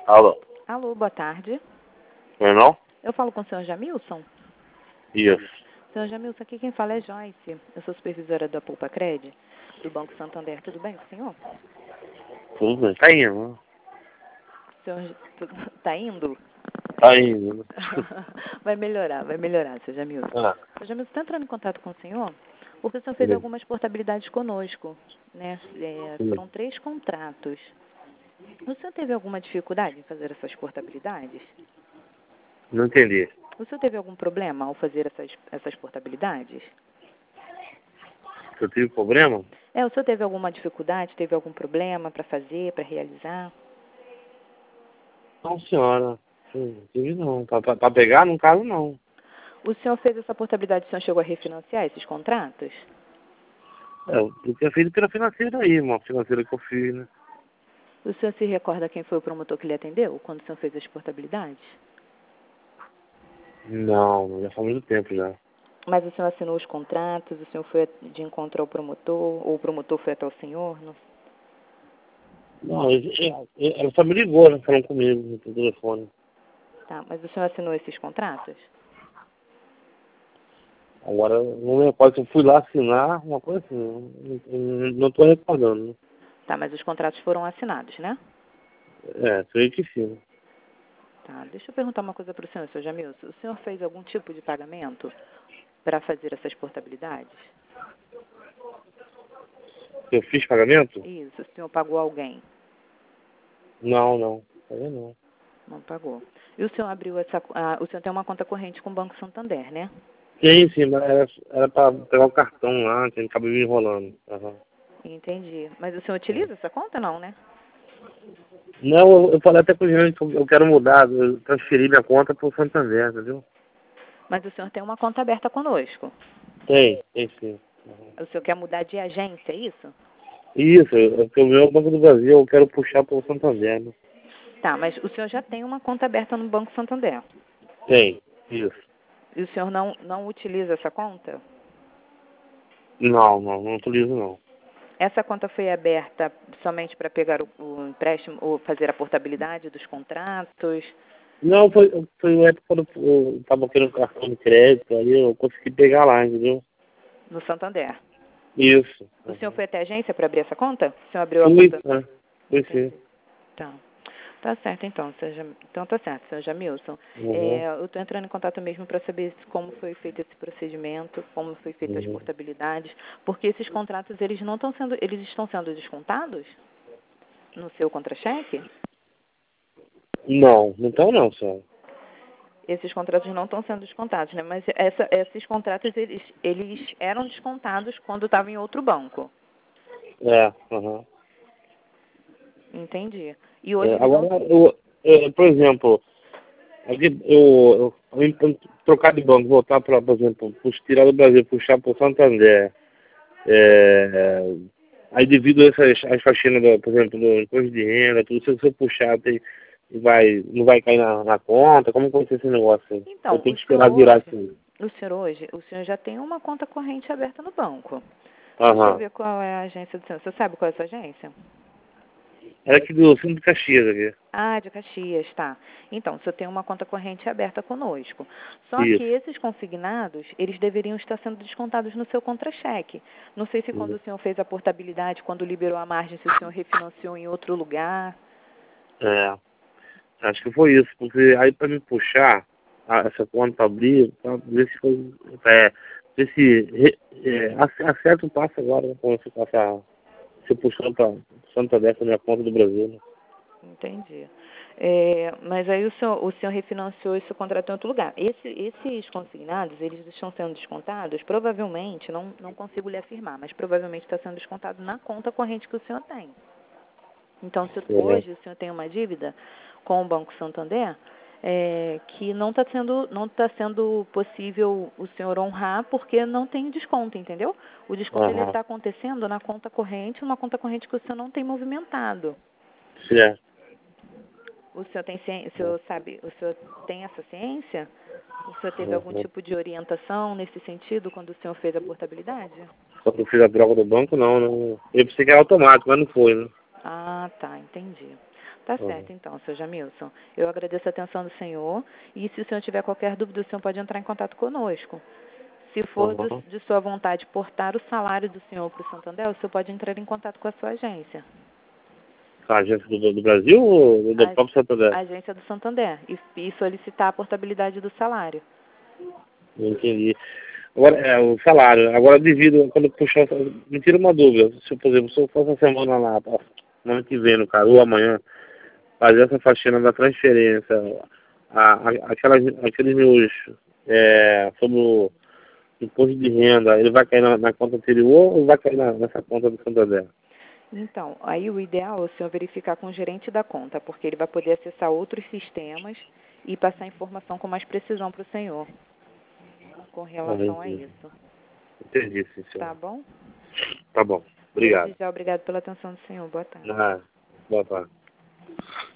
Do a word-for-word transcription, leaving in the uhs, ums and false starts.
Alô? Alô, boa tarde. Não é não? Eu falo com o senhor Jamilson? Isso. Senhor Jamilson, aqui quem fala é Joyce. Eu sou supervisora da Poupa Cred, do Banco Santander. Tudo bem com o senhor? Tudo bem. Tá indo, né? O senhor tá indo? Tá indo, né? Vai melhorar, vai melhorar, senhor Jamilson. Ah, Senhor Jamilson, está entrando em contato com o senhor? Porque o senhor fez beleza. algumas portabilidades conosco, né? É, Sim. foram três contratos. O senhor teve alguma dificuldade em fazer essas portabilidades? Não entendi. O senhor teve algum problema ao fazer essas, essas portabilidades? Eu tive problema? É, o senhor teve alguma dificuldade, teve algum problema para fazer, para realizar? Não, senhora. Não tive não. Pra, pra, pra pegar, no caso, não. O senhor fez essa portabilidade, o senhor chegou a refinanciar esses contratos? É, eu tinha feito pela financeira aí, uma financeira que eu fiz, né? O senhor se recorda quem foi o promotor que lhe atendeu quando o senhor fez as portabilidades? Não, já faz muito tempo já. Mas o senhor assinou os contratos, o senhor foi de encontro ao promotor, ou o promotor foi até o senhor? Não... Não, eu- eu- eu- ela só me ligou, né? Falando comigo no telefone. Tá, mas o senhor assinou esses contratos? Agora, não me recordo se eu fui lá assinar, uma coisa assim. Não, não, não tô recordando, né? Tá, mas os contratos foram assinados, né? É, creio que sim. Tá, deixa eu perguntar uma coisa para o senhor, senhor Jamilson. O senhor fez algum tipo de pagamento para fazer essas portabilidades? Eu fiz pagamento? Isso, o senhor pagou alguém? Não, não. Paguei não. Não pagou. E o senhor abriu essa... Ah, o senhor tem uma conta corrente com o Banco Santander, né? Sim, sim, mas era, era pra pegar o cartão lá, que acabou me enrolando. Uhum. Entendi. Mas o senhor utiliza essa conta, não, né? Não, eu, eu falei até com o gerente que eu, eu quero mudar, eu transferi minha conta pro Santander, entendeu? Mas o senhor tem uma conta aberta conosco. Tem, tem sim. Uhum. O senhor quer mudar de agência, é isso? Isso, eu- porque o meu é o Banco do Brasil, eu quero puxar pro Santander, né? Tá, mas o senhor já tem uma conta aberta no Banco Santander. Tem, isso. E o senhor não, não utiliza essa conta? Não, não, não utilizo não. Essa conta foi aberta somente para pegar o, o empréstimo ou fazer a portabilidade dos contratos Não, foi, foi uma época quando eu tava querendo cartão de crédito, aí eu consegui pegar lá, entendeu? no Santander? Isso. O senhor Uhum. foi até a agência para abrir essa conta? O senhor abriu a Fui, conta? né? Foi sim. Entendi. Tá. Tá certo, então. Seja, então tá certo, senhor Jamilson. Uhum. É, eu estou entrando em contato mesmo para saber se- como foi feito esse procedimento, como foi feito as Uhum. portabilidades, porque esses contratos eles não estão sendo, eles estão sendo descontados no seu contra-cheque? Não, então não, senhora. Esses contratos não estão sendo descontados, né? Mas essa, esses contratos eles, eles eram descontados quando estavam em outro banco. É, uhum. Entendi. E É, hoje eles não. agora, eu, é, por exemplo, aqui, eu, eu, eu trocar de banco, voltar para, por exemplo, pux- tirar do Brasil, puxar para o Santander, é, aí devido a essas as faxinas, do, por exemplo, do imposto de renda, tudo, se você puxar, tem, vai, não vai cair na, na conta, como que vai ser esse negócio aí? Eu Então, tenho o que senhor esperar virar hoje, assim. o senhor hoje, o senhor já tem uma conta corrente aberta no banco. Deixa eu Aham. ver qual é a agência do senhor. Você sabe qual é a sua agência? Era aqui do Centro de Caxias aqui. Ah, de Caxias, tá. Então, o senhor tem uma conta corrente aberta conosco. Só que Isso. esses consignados, eles deveriam estar sendo descontados no seu contra-cheque. Não sei se quando Uhum. o senhor fez a portabilidade, quando liberou a margem, se o senhor refinanciou em outro lugar. É. Acho que foi isso, porque aí para me puxar a- essa conta para abrir, pra ver se foi. É, ver se re- é, ace- acerta o passo agora, né, com essa, com essa, se puxando para Santa dessa minha conta do Brasil. Né? Entendi. É, mas aí o senhor, o senhor refinanciou esse contrato em outro lugar. Esse, esses consignados, eles estão sendo descontados, provavelmente, não, não consigo lhe afirmar, mas provavelmente está sendo descontado na conta corrente que o senhor tem. Então, se É, hoje o senhor tem uma dívida com o Banco Santander, é, que não está sendo, não tá sendo possível o senhor honrar porque não tem desconto, entendeu? O desconto ele aham, está acontecendo na conta corrente, uma conta corrente que o senhor não tem movimentado. certo. O senhor tem ciência, o senhor sabe, o senhor tem essa ciência? O senhor teve algum Uhum. tipo de orientação nesse sentido quando o senhor fez a portabilidade? Só que eu fiz a droga do banco, não, não. Eu pensei que era automático, mas não foi, né? Ah, tá, entendi. Tá certo, então, seu Jamilson. Eu agradeço a atenção do senhor e se o senhor tiver qualquer dúvida, o senhor pode entrar em contato conosco. Se for Uhum. do, de sua vontade portar o salário do senhor para o Santander, o senhor pode entrar em contato com a sua agência. A agência do, do Brasil ou do A, próprio Santander? a agência do Santander. E, e solicitar a portabilidade do salário. Não entendi. Agora, é, o salário. Agora, devido, quando eu puxar, me tira uma dúvida. Se, eu, por exemplo, se eu for essa semana lá, ó, semana que vem, no caso, ou amanhã, fazer essa faxina da transferência, a, a, aquelas, aqueles meus, é, sobre o imposto de renda, ele vai cair na, na conta anterior ou vai cair na, nessa conta do Santander? Então, aí o ideal é o senhor verificar com o gerente da conta, porque ele vai poder acessar outros sistemas e passar informação com mais precisão para o senhor com Ah, relação a entendi. isso. Entendi, sim, senhor. Tá bom? Tá bom. Obrigado. Desde já, obrigado pela atenção do senhor. Boa tarde. Ah, boa tarde.